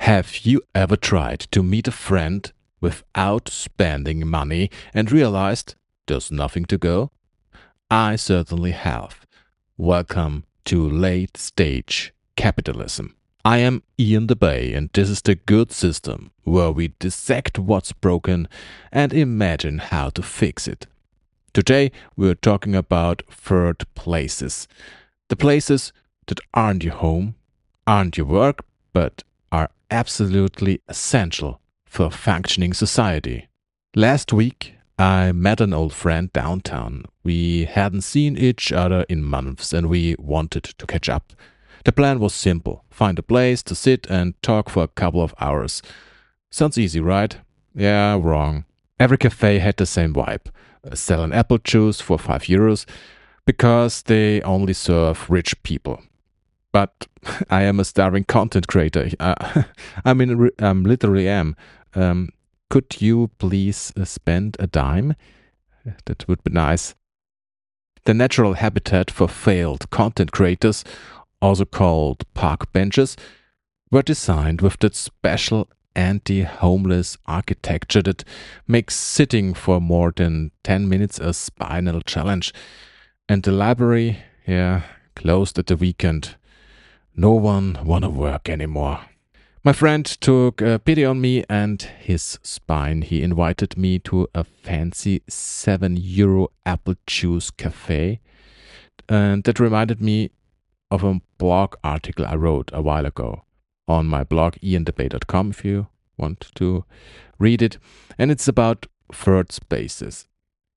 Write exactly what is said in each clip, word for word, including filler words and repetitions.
Have you ever tried to meet a friend without spending money and realized there's nothing to go? I certainly have. Welcome to Late Stage Capitalism. I am Ian the Bay, and this is the good system where we dissect what's broken and imagine how to fix it. Today we're talking about third places. The places that aren't your home, aren't your work, but are absolutely essential for a functioning society. Last week, I met an old friend downtown. We hadn't seen each other in months and we wanted to catch up. The plan was simple: find a place to sit and talk for a couple of hours. Sounds easy, right? Yeah, wrong. Every cafe had the same vibe. Sell an apple juice for five euros because they only serve rich people. But I am a starving content creator. Uh, I mean, I um, literally am. Um, could you please uh, spend a dime? That would be nice. The natural habitat for failed content creators, also called park benches, were designed with that special anti-homeless architecture that makes sitting for more than ten minutes a spinal challenge. And the library, yeah, closed at the weekend. No one wanna work anymore. My friend took uh, pity on me and his spine. He invited me to a fancy seven euro apple juice cafe. And that reminded me of a blog article I wrote a while ago on my blog ian the bay dot com if you want to read it. And it's about third spaces.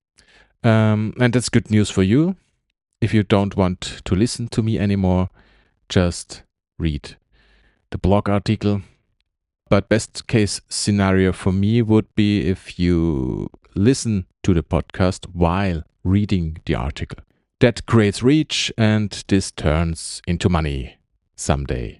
Um, and that's good news for you. If you don't want to listen to me anymore, just read the blog article. But best case scenario for me would be if you listen to the podcast while reading the article. That creates reach and this turns into money someday.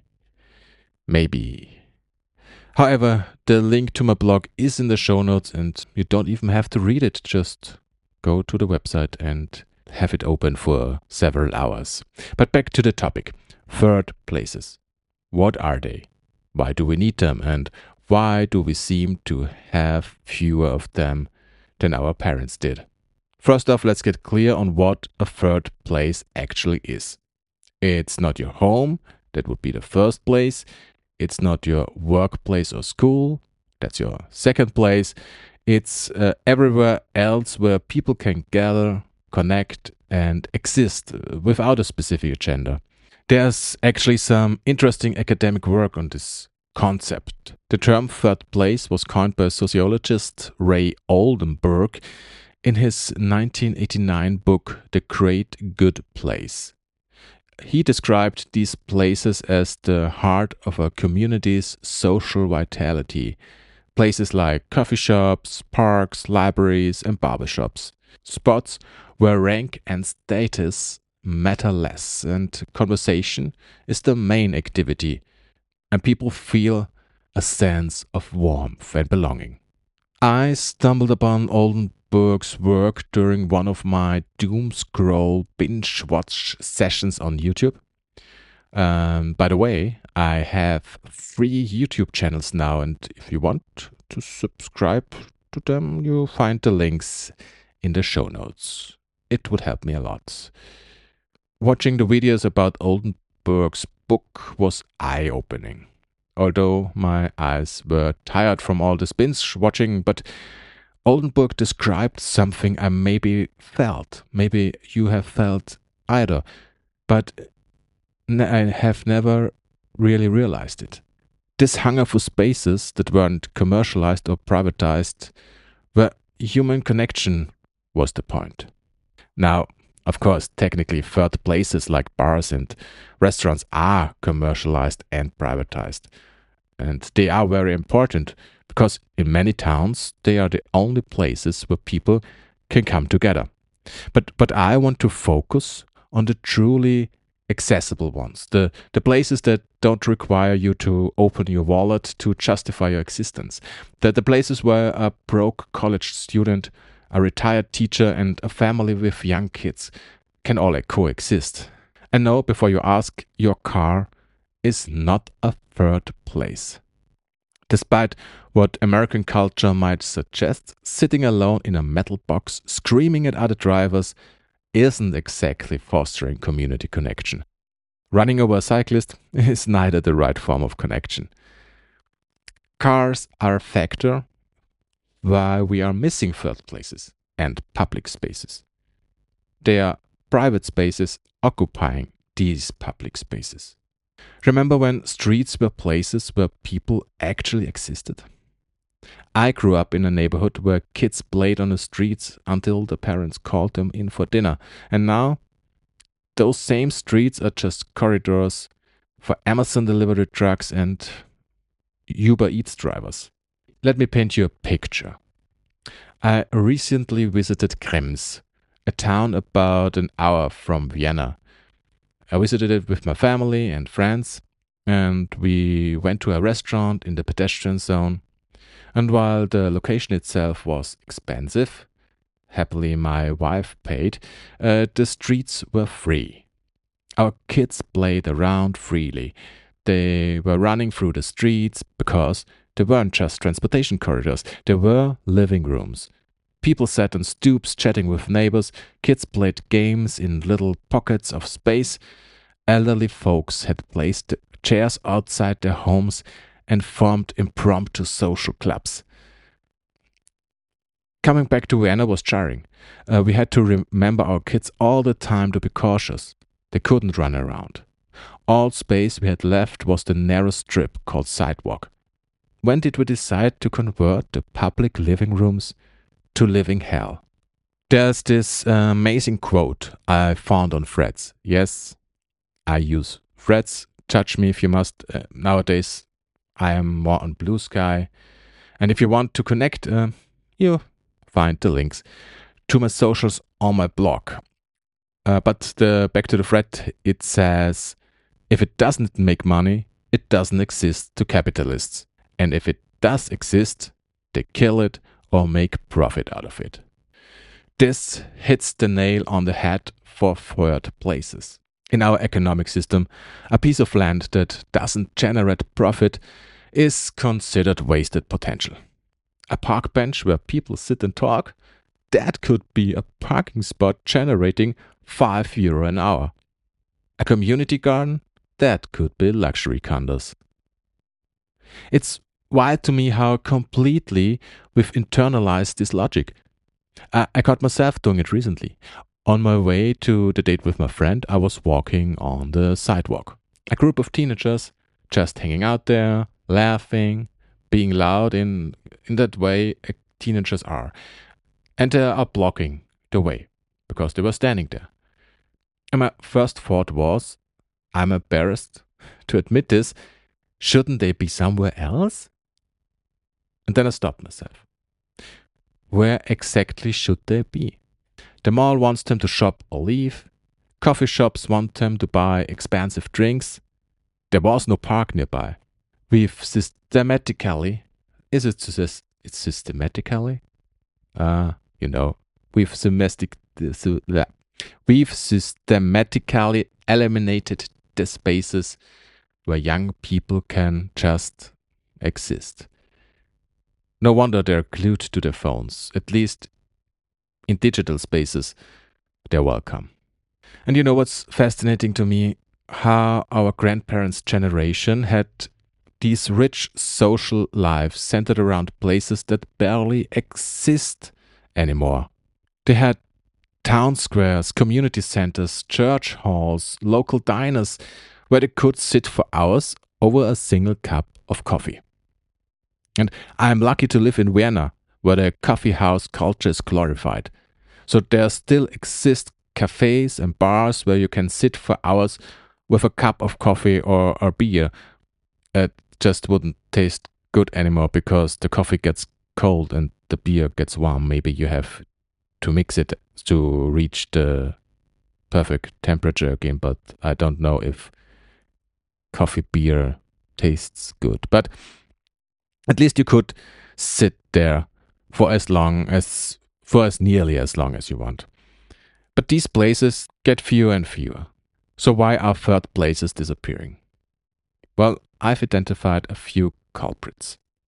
Maybe. However, the link to my blog is in the show notes and you don't even have to read it. Just go to the website and have it open for several hours. But back to the topic. Third places. What are they? Why do we need them? And why do we seem to have fewer of them than our parents did? First off, let's get clear on what a third place actually is. It's not your home. That would be the first place. It's not your workplace or school. That's your second place. It's uh, everywhere else where people can gather, connect, and exist without a specific agenda. There's actually some interesting academic work on this concept. The term third place was coined by sociologist Ray Oldenburg in his nineteen eighty-nine book The Great Good Place. He described these places as the heart of a community's social vitality. Places like coffee shops, parks, libraries, and barbershops. Spots where rank and status matter less and conversation is the main activity, and people feel a sense of warmth and belonging. I stumbled upon Oldenburg's work during one of my doom scroll binge watch sessions on YouTube. Um, by the way, I have three YouTube channels now, and if you want to subscribe to them, you'll find the links in the show notes. It would help me a lot. Watching the videos about Oldenburg's book was eye-opening. Although my eyes were tired from all this binge watching, but Oldenburg described something I maybe felt. Maybe you have felt either, but I have never really realized it. This hunger for spaces that weren't commercialized or privatized, where human connection was the point. Now, of course, technically third places like bars and restaurants are commercialized and privatized. And they are very important because in many towns they are the only places where people can come together. But but I want to focus on the truly accessible ones, the, the places that don't require you to open your wallet to justify your existence, the, the places where a broke college student, a retired teacher, and a family with young kids can all coexist. And no, before you ask, your car is not a third place. Despite what American culture might suggest, sitting alone in a metal box screaming at other drivers isn't exactly fostering community connection. Running over a cyclist is neither the right form of connection. Cars are a factor why we are missing third places and public spaces. They are private spaces occupying these public spaces. Remember when streets were places where people actually existed? I grew up in a neighborhood where kids played on the streets until the parents called them in for dinner. And now, those same streets are just corridors for Amazon delivery trucks and Uber Eats drivers. Let me paint you a picture. I recently visited Krems, a town about an hour from Vienna. I visited it with my family and friends, and we went to a restaurant in the pedestrian zone. And while the location itself was expensive, happily my wife paid, uh, the streets were free. Our kids played around freely. They were running through the streets because they weren't just transportation corridors, they were living rooms. People sat on stoops chatting with neighbors, kids played games in little pockets of space, elderly folks had placed chairs outside their homes and formed impromptu social clubs. Coming back to Vienna was jarring. Uh, we had to remember our kids all the time to be cautious. They couldn't run around. All space we had left was the narrow strip called sidewalk. When did we decide to convert the public living rooms to living hell? There's this uh, amazing quote I found on Threads. Yes, I use Threads. Judge me if you must. Uh, nowadays, I am more on Blue Sky. And if you want to connect, uh, you find the links to my socials on my blog. Uh, but the, back to the thread, it says, if it doesn't make money, it doesn't exist to capitalists. And if it does exist, they kill it or make profit out of it. This hits the nail on the head for third places. In our economic system, a piece of land that doesn't generate profit is considered wasted potential. A park bench where people sit and talk, that could be a parking spot generating five euro an hour. A community garden, that could be luxury condos. It's wild to me how completely we've internalized this logic. I, I caught myself doing it recently. On my way to the date with my friend, I was walking on the sidewalk. A group of teenagers just hanging out there, laughing, being loud in, in that way teenagers are. And they are blocking the way because they were standing there. And my first thought was, I'm embarrassed to admit this, shouldn't they be somewhere else? And then I stopped myself. Where exactly should they be? The mall wants them to shop or leave. Coffee shops want them to buy expensive drinks. There was no park nearby. We've systematically, is it sys- it's systematically? Uh, you know, we've semestic, we've systematically eliminated the spaces where young people can just exist. No wonder they're glued to their phones. At least in digital spaces, they're welcome. And you know what's fascinating to me? How our grandparents' generation had these rich social lives centered around places that barely exist anymore. They had town squares, community centers, church halls, local diners where they could sit for hours over a single cup of coffee. And I'm lucky to live in Vienna, where the coffee house culture is glorified. So there still exist cafes and bars where you can sit for hours with a cup of coffee or, or beer. It just wouldn't taste good anymore because the coffee gets cold and the beer gets warm. Maybe you have to mix it to reach the perfect temperature again, but I don't know if coffee beer tastes good. But at least you could sit there for as long as, for as nearly as long as you want. But these places get fewer and fewer. So why are third places disappearing? Well, I've identified a few culprits.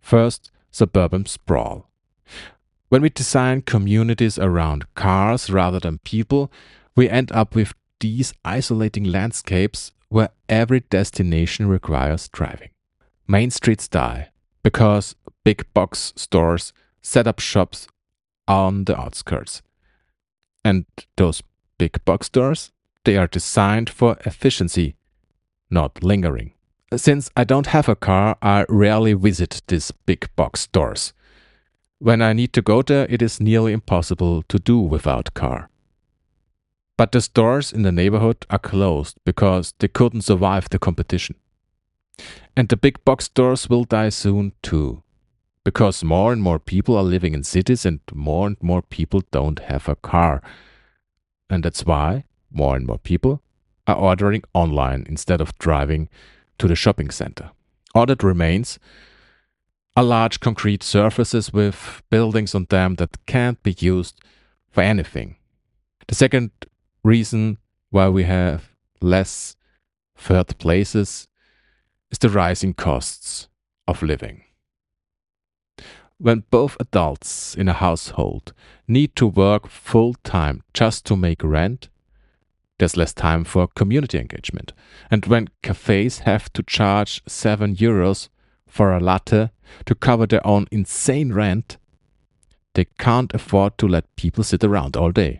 First, suburban sprawl. When we design communities around cars rather than people, we end up with these isolating landscapes where every destination requires driving. Main streets die because big box stores set up shops on the outskirts. And those big box stores, they are designed for efficiency, not lingering. Since I don't have a car, I rarely visit these big box stores. When I need to go there, it is nearly impossible to do without car. But the stores in the neighborhood are closed because they couldn't survive the competition. And the big box stores will die soon too, because more and more people are living in cities and more and more people don't have a car. And that's why more and more people are ordering online instead of driving to the shopping center. All that remains are large concrete surfaces with buildings on them that can't be used for anything. The second reason why we have less third places is the rising costs of living. When both adults in a household need to work full-time just to make rent, there's less time for community engagement. And when cafes have to charge seven euros for a latte to cover their own insane rent, they can't afford to let people sit around all day.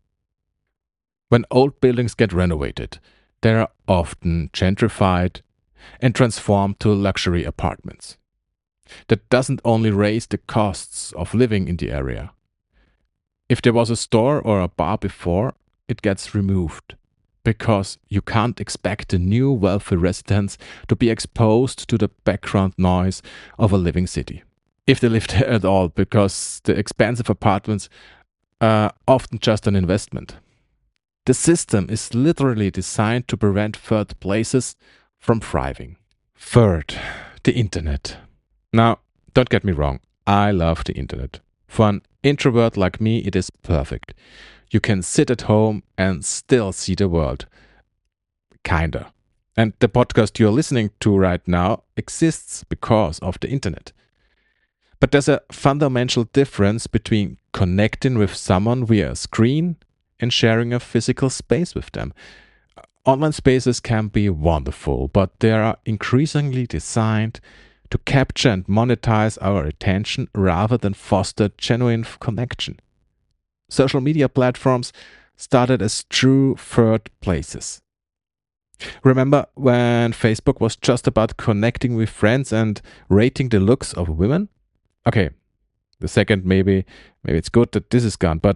When old buildings get renovated, they are often gentrified and transformed to luxury apartments. That doesn't only raise the costs of living in the area. If there was a store or a bar before, it gets removed, because you can't expect the new wealthy residents to be exposed to the background noise of a living city. If they live there at all, because the expensive apartments are often just an investment. The system is literally designed to prevent third places from thriving. Third, the internet. Now, don't get me wrong, I love the internet. For an introvert like me, it is perfect. You can sit at home and still see the world. Kinda. And the podcast you're listening to right now exists because of the internet. But there's a fundamental difference between connecting with someone via a screen and sharing a physical space with them. Online spaces can be wonderful, but they are increasingly designed to capture and monetize our attention rather than foster genuine connection. Social media platforms started as true third places. Remember when Facebook was just about connecting with friends and rating the looks of women? Okay, the second maybe, maybe it's good that this is gone, but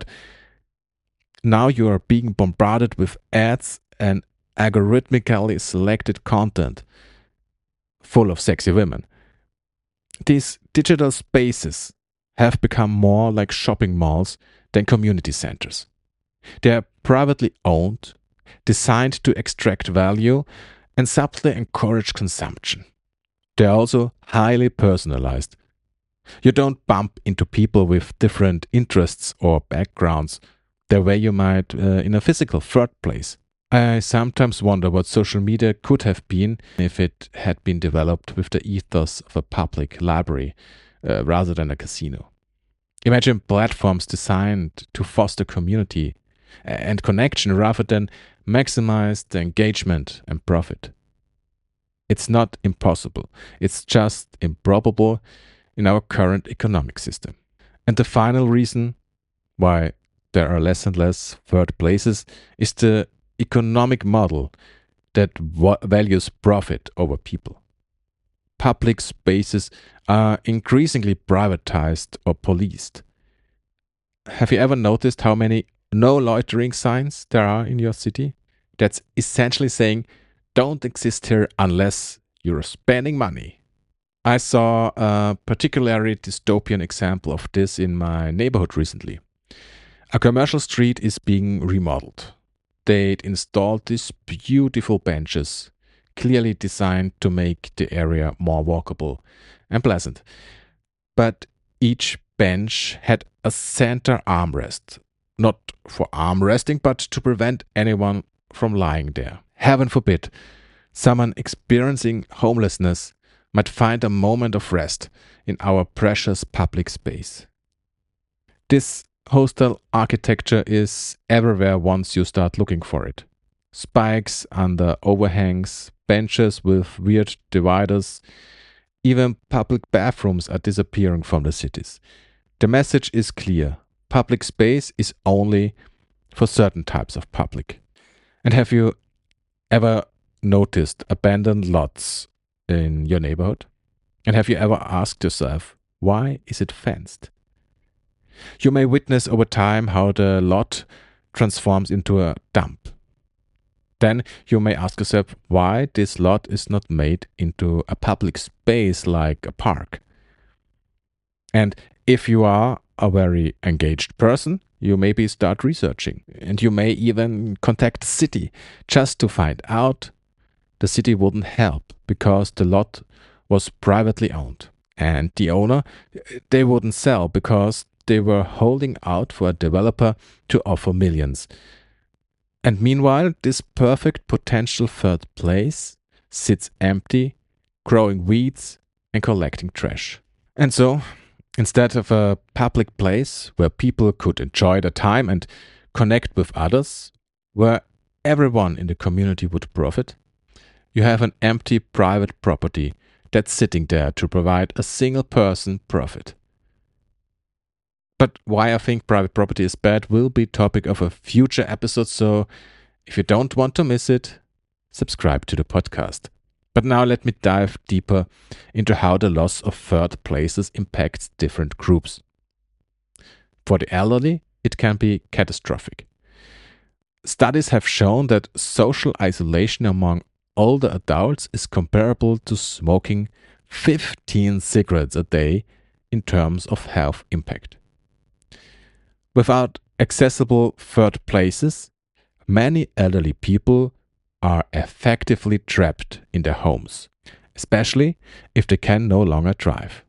now you are being bombarded with ads and algorithmically selected content full of sexy women. These digital spaces have become more like shopping malls than community centers. They are privately owned, designed to extract value, and subtly encourage consumption. They are also highly personalized. You don't bump into people with different interests or backgrounds the way you might uh, in a physical third place. I sometimes wonder what social media could have been if it had been developed with the ethos of a public library uh, rather than a casino. Imagine platforms designed to foster community and connection rather than maximize the engagement and profit. It's not impossible, it's just improbable in our current economic system. And the final reason why there are less and less third places is the economic model that wa- values profit over people. Public spaces are increasingly privatized or policed. Have you ever noticed how many no loitering signs there are in your city? That's essentially saying, don't exist here unless you're spending money. I saw a particularly dystopian example of this in my neighborhood recently. A commercial street is being remodeled. They'd installed these beautiful benches, clearly designed to make the area more walkable and pleasant. But each bench had a center armrest, not for arm resting, but to prevent anyone from lying there. Heaven forbid, someone experiencing homelessness might find a moment of rest in our precious public space. This hostel architecture is everywhere once you start looking for it. Spikes under overhangs, benches with weird dividers, even public bathrooms are disappearing from the cities. The message is clear. Public space is only for certain types of public. And have you ever noticed abandoned lots in your neighborhood? And have you ever asked yourself, why is it fenced? You may witness over time how the lot transforms into a dump. Then you may ask yourself why this lot is not made into a public space like a park. And if you are a very engaged person, you maybe start researching, and you may even contact the city just to find out. The city wouldn't help because the lot was privately owned, and the owner, they wouldn't sell because they were holding out for a developer to offer millions. And meanwhile, this perfect potential third place sits empty, growing weeds and collecting trash. And so, instead of a public place where people could enjoy their time and connect with others, where everyone in the community would profit, you have an empty private property that's sitting there to provide a single person profit. But why I think private property is bad will be topic of a future episode, so if you don't want to miss it, subscribe to the podcast. But now let me dive deeper into how the loss of third places impacts different groups. For the elderly, it can be catastrophic. Studies have shown that social isolation among older adults is comparable to smoking fifteen cigarettes a day in terms of health impact. Without accessible third places, many elderly people are effectively trapped in their homes, especially if they can no longer drive.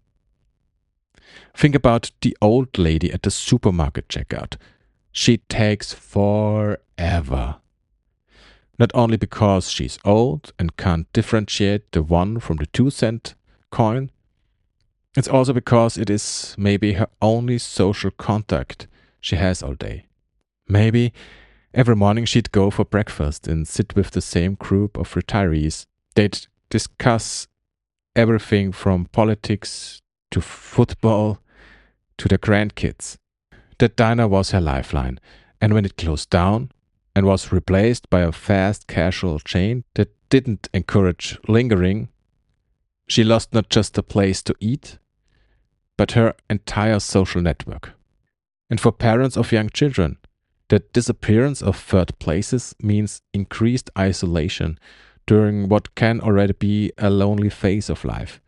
Think about the old lady at the supermarket checkout. She takes forever. Not only because she's old and can't differentiate the one from the two cent coin, it's also because it is maybe her only social contact she has all day. Maybe every morning she'd go for breakfast and sit with the same group of retirees. They'd discuss everything from politics to football to the grandkids. That diner was her lifeline, and when it closed down and was replaced by a fast casual chain that didn't encourage lingering, she lost not just a place to eat, but her entire social network. And for parents of young children, the disappearance of third places means increased isolation during what can already be a lonely phase of life.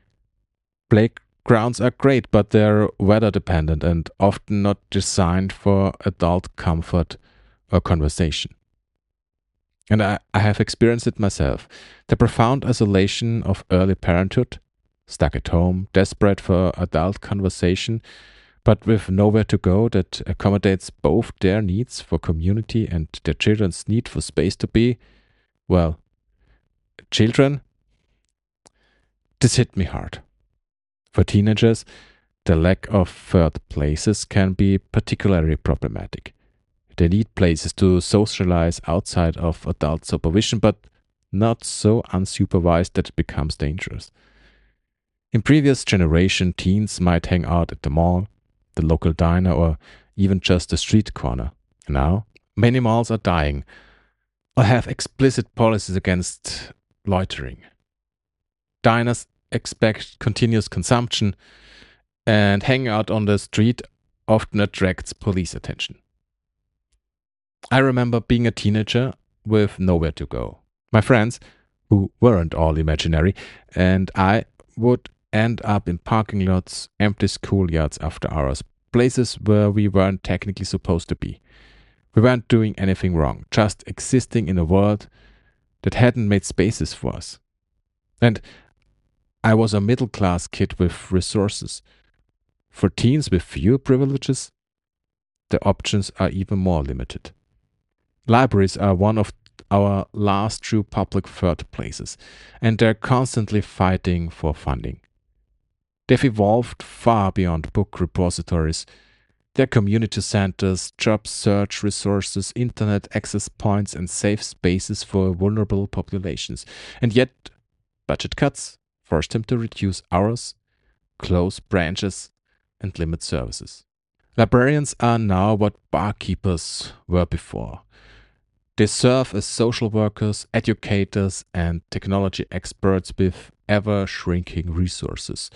Playgrounds are great, but they're weather dependent and often not designed for adult comfort or conversation. And I, I have experienced it myself. The profound isolation of early parenthood, stuck at home, desperate for adult conversation, but with nowhere to go that accommodates both their needs for community and their children's need for space to be, well, children, this hit me hard. For teenagers, the lack of third places can be particularly problematic. They need places to socialize outside of adult supervision, but not so unsupervised that it becomes dangerous. In previous generation, teens might hang out at the mall, the local diner, or even just a street corner. Now, many malls are dying or have explicit policies against loitering. Diners expect continuous consumption, and hanging out on the street often attracts police attention. I remember being a teenager with nowhere to go. My friends, who weren't all imaginary, and I would end up in parking lots, empty schoolyards after hours, places where we weren't technically supposed to be. We weren't doing anything wrong, just existing in a world that hadn't made spaces for us. And I was a middle-class kid with resources. For teens with few privileges, the options are even more limited. Libraries are one of our last true public third places, and they're constantly fighting for funding. They've evolved far beyond book repositories. They're community centers, job search resources, internet access points, and safe spaces for vulnerable populations. And yet, budget cuts forced them to reduce hours, close branches, and limit services. Librarians are now what barkeepers were before. They serve as social workers, educators, and technology experts with ever shrinking resources.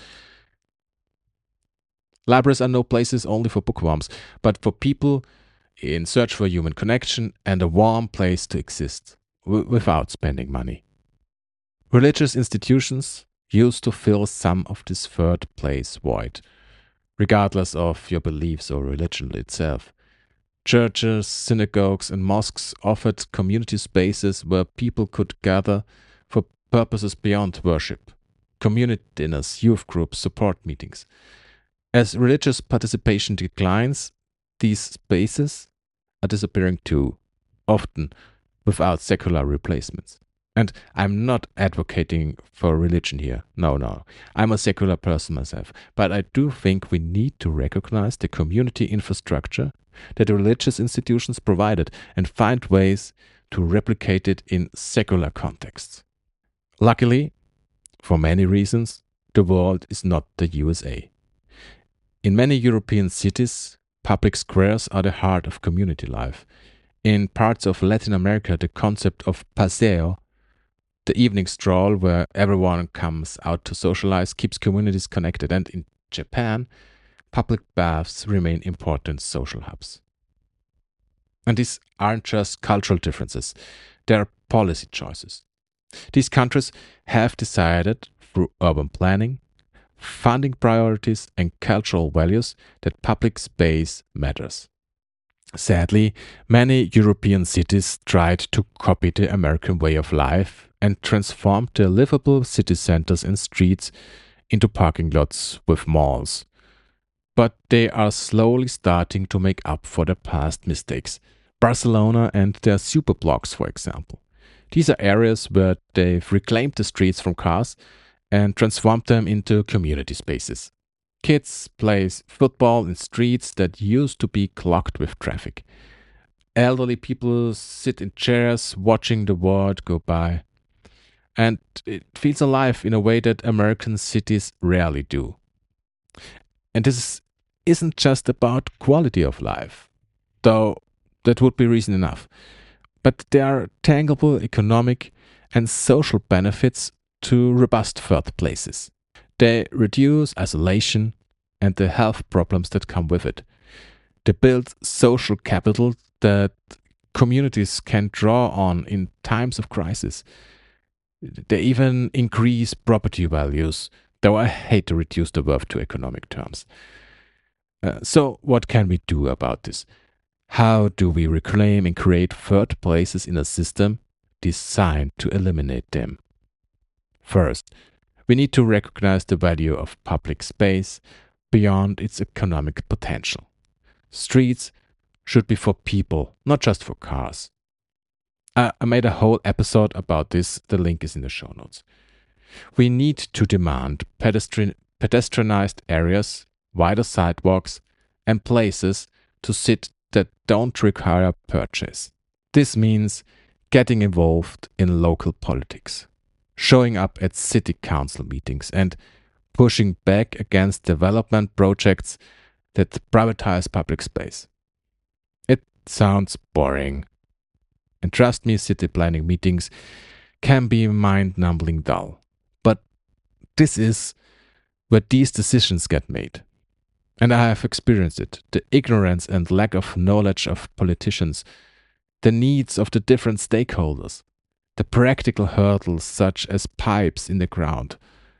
Libraries are no places only for bookworms, but for people in search for human connection and a warm place to exist w- without spending money. Religious institutions used to fill some of this third place void, regardless of your beliefs or religion itself. Churches, synagogues, and mosques offered community spaces where people could gather for purposes beyond worship, community dinners, youth groups, support meetings. As religious participation declines, these spaces are disappearing too, often without secular replacements. And I'm not advocating for religion here. No, no. I'm a secular person myself. But I do think we need to recognize the community infrastructure that the religious institutions provided and find ways to replicate it in secular contexts. Luckily, for many reasons, the world is not the U S A. In many European cities, public squares are the heart of community life. In parts of Latin America, the concept of paseo, the evening stroll where everyone comes out to socialize, keeps communities connected. And in Japan, public baths remain important social hubs. And these aren't just cultural differences, they are policy choices. These countries have decided through urban planning, funding priorities, and cultural values that public space matters. Sadly, many European cities tried to copy the American way of life and transformed their livable city centers and streets into parking lots with malls. But they are slowly starting to make up for their past mistakes. Barcelona and their superblocks, for example. These are areas where they've reclaimed the streets from cars and transformed them into community spaces. Kids play football in streets that used to be clogged with traffic. Elderly people sit in chairs watching the world go by. And it feels alive in a way that American cities rarely do. And this isn't just about quality of life, though that would be reason enough. But there are tangible economic and social benefits to robust third places. They reduce isolation and the health problems that come with it. They build social capital that communities can draw on in times of crisis. They even increase property values, though I hate to reduce the verb to economic terms. Uh, so, what can we do about this? How do we reclaim and create third places in a system designed to eliminate them? First, we need to recognize the value of public space beyond its economic potential. Streets should be for people, not just for cars. I, I made a whole episode about this, the link is in the show notes. We need to demand pedestrian, pedestrianized areas, wider sidewalks, and places to sit that don't require purchase. This means getting involved in local politics, showing up at city council meetings, and pushing back against development projects that privatize public space. It sounds boring. And trust me, city planning meetings can be mind-numbingly dull. But this is where these decisions get made. And I have experienced it. The ignorance and lack of knowledge of politicians, the needs of the different stakeholders, the practical hurdles such as pipes in the ground,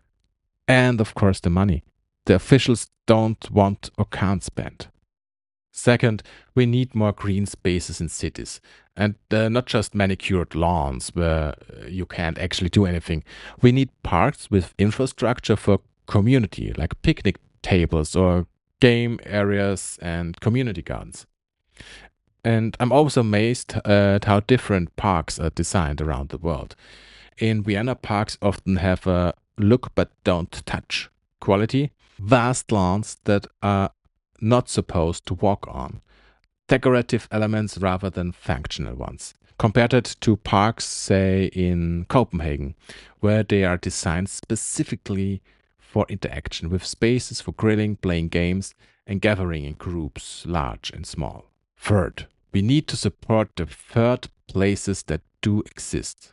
and of course the money the officials don't want or can't spend. Second, we need more green spaces in cities, and uh, not just manicured lawns where you can't actually do anything. We need parks with infrastructure for community, like picnic tables or game areas and community gardens. And I'm also amazed at how different parks are designed around the world. In Vienna, parks often have a look but don't touch quality, vast lawns that are not supposed to walk on, decorative elements rather than functional ones. Compared it to parks, say in Copenhagen, where they are designed specifically for interaction with spaces for grilling, playing games, and gathering in groups, large and small. Third, we need to support the third places that do exist.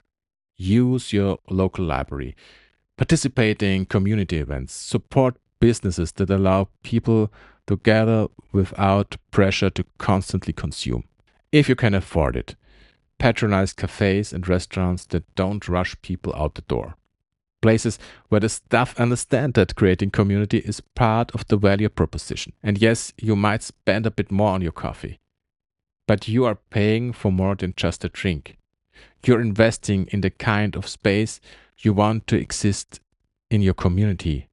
Use your local library, participate in community events, support businesses that allow people to gather without pressure to constantly consume. If you can afford it, patronize cafes and restaurants that don't rush people out the door. Places where the staff understand that creating community is part of the value proposition. And yes, you might spend a bit more on your coffee, but you are paying for more than just a drink. You're investing in the kind of space you want to exist in your community,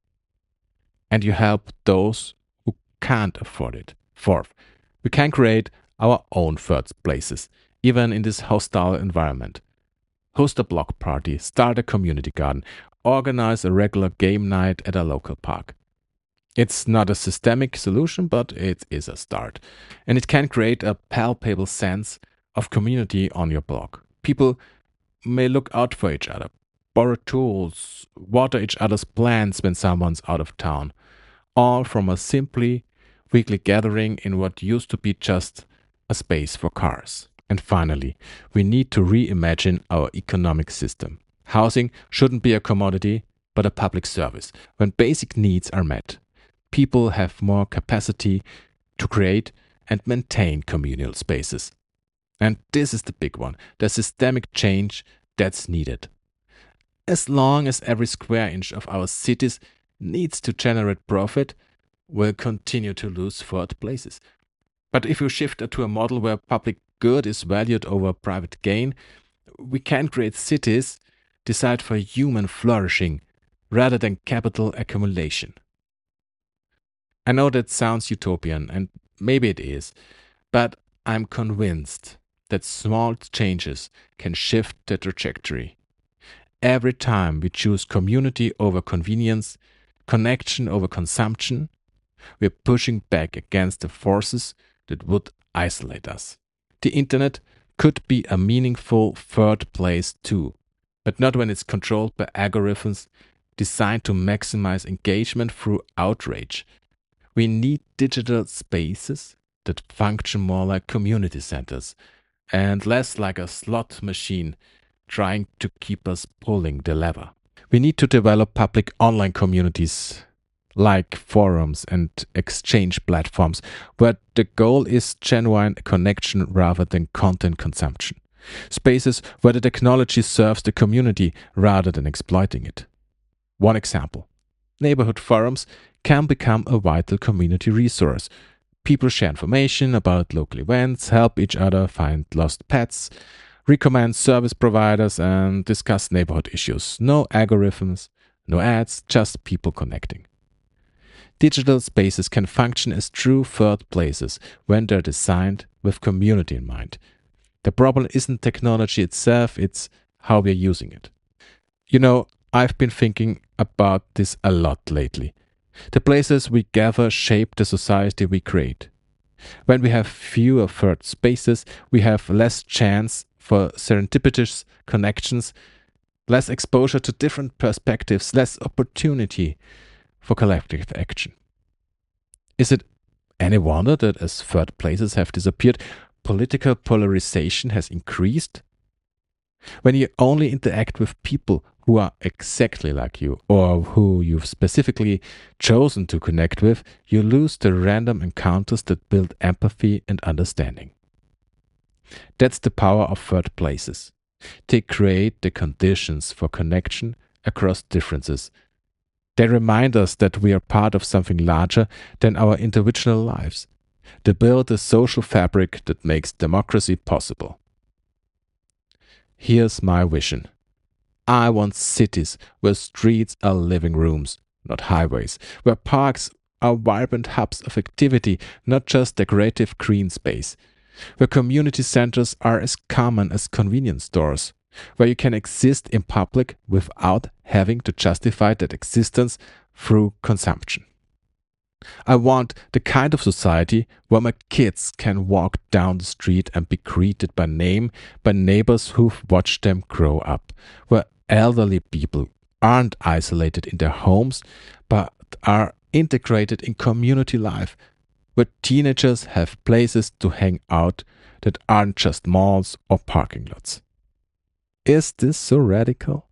and you help those who can't afford it. Fourth, we can create our own third places, even in this hostile environment. Host a block party, start a community garden, organize a regular game night at a local park. It's not a systemic solution, but it is a start. And it can create a palpable sense of community on your block. People may look out for each other, borrow tools, water each other's plants when someone's out of town, all from a simply weekly gathering in what used to be just a space for cars. And finally, we need to reimagine our economic system. Housing shouldn't be a commodity, but a public service. When basic needs are met, people have more capacity to create and maintain communal spaces. And this is the big one, the systemic change that's needed. As long as every square inch of our cities needs to generate profit, we'll continue to lose third places. But if you shift to a model where public good is valued over private gain, we can create cities designed for human flourishing rather than capital accumulation. I know that sounds utopian, and maybe it is, but I'm convinced that small changes can shift the trajectory. Every time we choose community over convenience, connection over consumption, we're pushing back against the forces that would isolate us. The internet could be a meaningful third place too, but not when it's controlled by algorithms designed to maximize engagement through outrage. We need digital spaces that function more like community centers and less like a slot machine trying to keep us pulling the lever. We need to develop public online communities like forums and exchange platforms, where the goal is genuine connection rather than content consumption. Spaces where the technology serves the community rather than exploiting it. One example: neighborhood forums can become a vital community resource. People share information about local events, help each other find lost pets, recommend service providers, and discuss neighborhood issues. No algorithms, no ads, just people connecting. Digital spaces can function as true third places when they're designed with community in mind. The problem isn't technology itself, it's how we're using it. You know, I've been thinking about this a lot lately. The places we gather shape the society we create. When we have fewer third spaces, we have less chance for serendipitous connections, less exposure to different perspectives, less opportunity for collective action. Is it any wonder that as third places have disappeared, political polarization has increased? When you only interact with people who are exactly like you or who you've specifically chosen to connect with, you lose the random encounters that build empathy and understanding. That's the power of third places. They create the conditions for connection across differences. They remind us that we are part of something larger than our individual lives. They build a social fabric that makes democracy possible. Here's my vision. I want cities where streets are living rooms, not highways, where parks are vibrant hubs of activity, not just decorative green space, where community centers are as common as convenience stores, where you can exist in public without having to justify that existence through consumption. I want the kind of society where my kids can walk down the street and be greeted by name by neighbors who've watched them grow up, where elderly people aren't isolated in their homes but are integrated in community life, where teenagers have places to hang out that aren't just malls or parking lots. Is this so radical?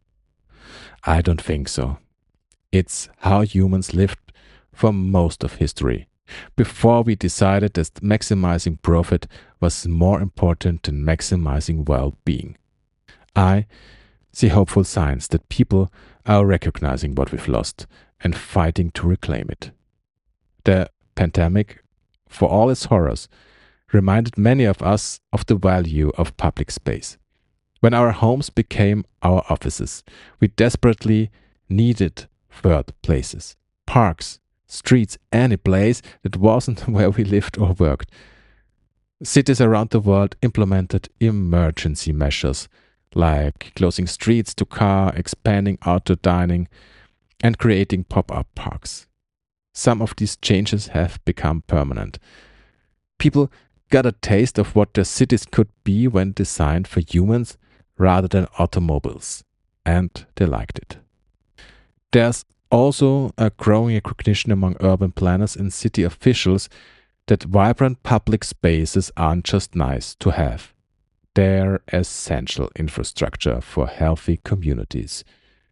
I don't think so. It's how humans lived for most of history, before we decided that maximizing profit was more important than maximizing well-being. I see hopeful signs that people are recognizing what we've lost and fighting to reclaim it. The pandemic, for all its horrors, reminded many of us of the value of public space. When our homes became our offices, we desperately needed third places, parks, streets, any place that wasn't where we lived or worked. Cities around the world implemented emergency measures like closing streets to car, expanding outdoor dining, and creating pop-up parks. Some of these changes have become permanent. People got a taste of what their cities could be when designed for humans rather than automobiles, and they liked it. There's also a growing recognition among urban planners and city officials that vibrant public spaces aren't just nice to have. They're essential infrastructure for healthy communities.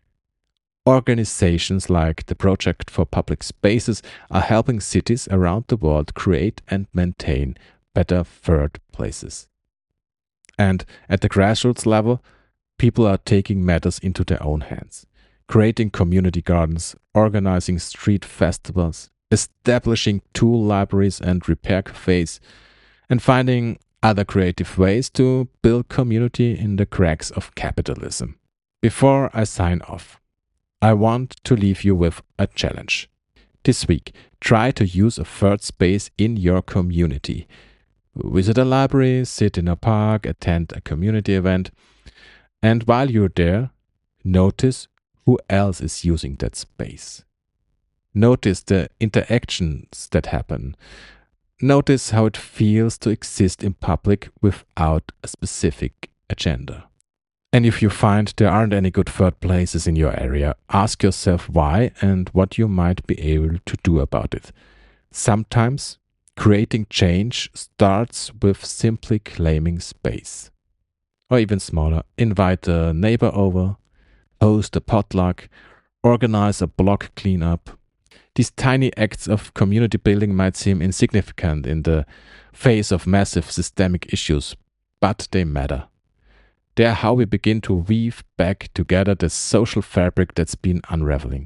Organizations like the Project for Public Spaces are helping cities around the world create and maintain better third places. And at the grassroots level, people are taking matters into their own hands, creating community gardens, organizing street festivals, establishing tool libraries and repair cafes, and finding other creative ways to build community in the cracks of capitalism. Before I sign off, I want to leave you with a challenge. This week, try to use a third space in your community. Visit a library, sit in a park, attend a community event, and while you're there, notice who else is using that space. Notice the interactions that happen. Notice how it feels to exist in public without a specific agenda. And if you find there aren't any good third places in your area, ask yourself why and what you might be able to do about it. Sometimes creating change starts with simply claiming space. Or even smaller, invite a neighbor over, host a potluck, organize a block cleanup. These tiny acts of community building might seem insignificant in the face of massive systemic issues, but they matter. They are how we begin to weave back together the social fabric that's been unraveling.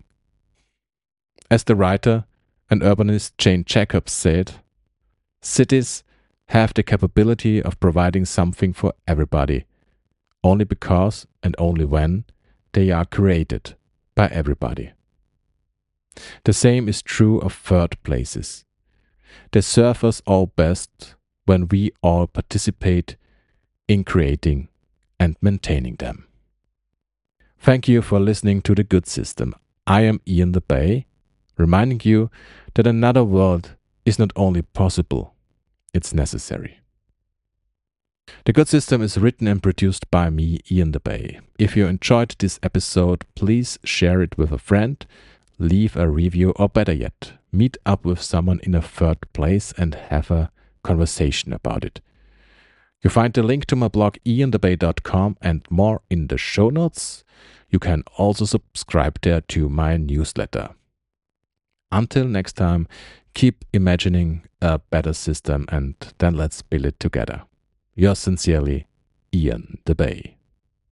As the writer and urbanist Jane Jacobs said, cities have the capability of providing something for everybody, only because and only when they are created by everybody. The same is true of third places. They serve us all best when we all participate in creating and maintaining them. Thank you for listening to The Good System. I am Ian the Bay, reminding you that another world is not only possible, it's necessary. The Good System is written and produced by me, Ian the Bay. If you enjoyed this episode, please share it with a friend, leave a review, or better yet, meet up with someone in a third place and have a conversation about it. You find the link to my blog ian the bay dot com and more in the show notes. You can also subscribe there to my newsletter. Until next time, keep imagining a better system and then let's build it together. Yours sincerely, Ian the Bay.